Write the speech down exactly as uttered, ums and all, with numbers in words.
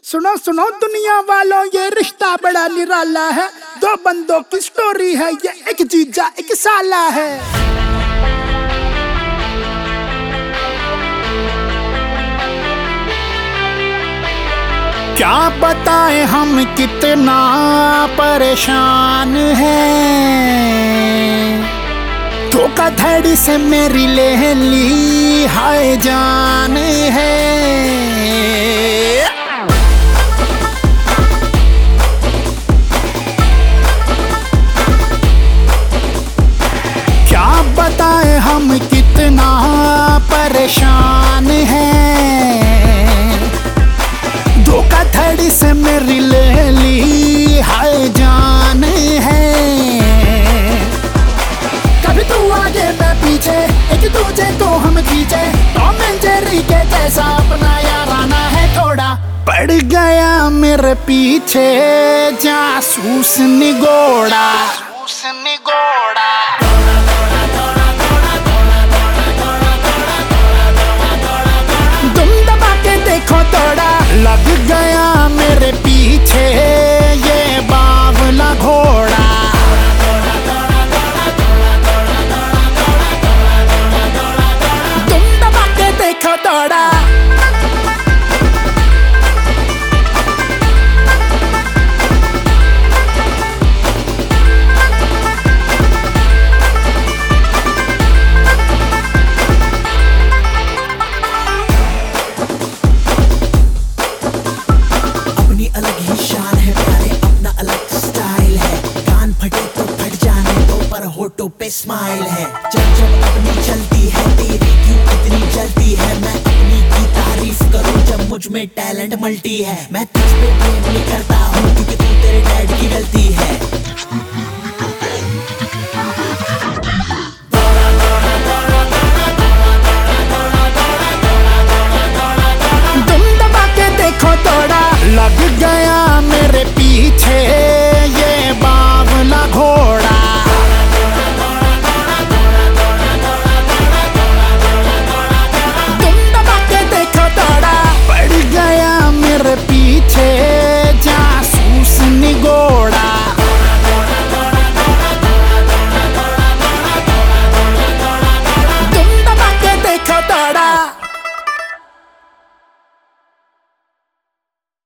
सुनो सुनो दुनिया वालों, ये रिश्ता बड़ा निराला है। दो बंदों की स्टोरी है ये, एक जीजा एक साला है। क्या बताएं हम कितना परेशान हैं, धोखाधड़ी से मेरी ले ली हाय जान है। क्या बताएं हम कितना परेशान हैं, धोखाधड़ी से मेरी ले ली हाय जान है। कभी तू आगे मैं पीछे, एक दूजे को हम खींचे, टॉम एंड जेरी के जैसा अपना याराना है थोड़ा। पड़ गया मेरे पीछे जासूस निगोड़ा, जासूस निगोड़ा। लग गया मेरे पीछे ये बावला घोड़ा। तुम दबा के देखो दौड़ा। अलग ही शान है प्यारे, अपना अलग स्टाइल है। कान फटे तो फट जाने दो, पर होठों पे स्माइल है। जब जब अपनी चलती है तेरी क्यों इतनी जलती है। मैं अपनी की तारीफ करूं जब मुझ में टैलेंट मल्टी है। मैं तुझ पे प्रेम नहीं करता हूं क्योंकि तू तेरे डैड की गलती है।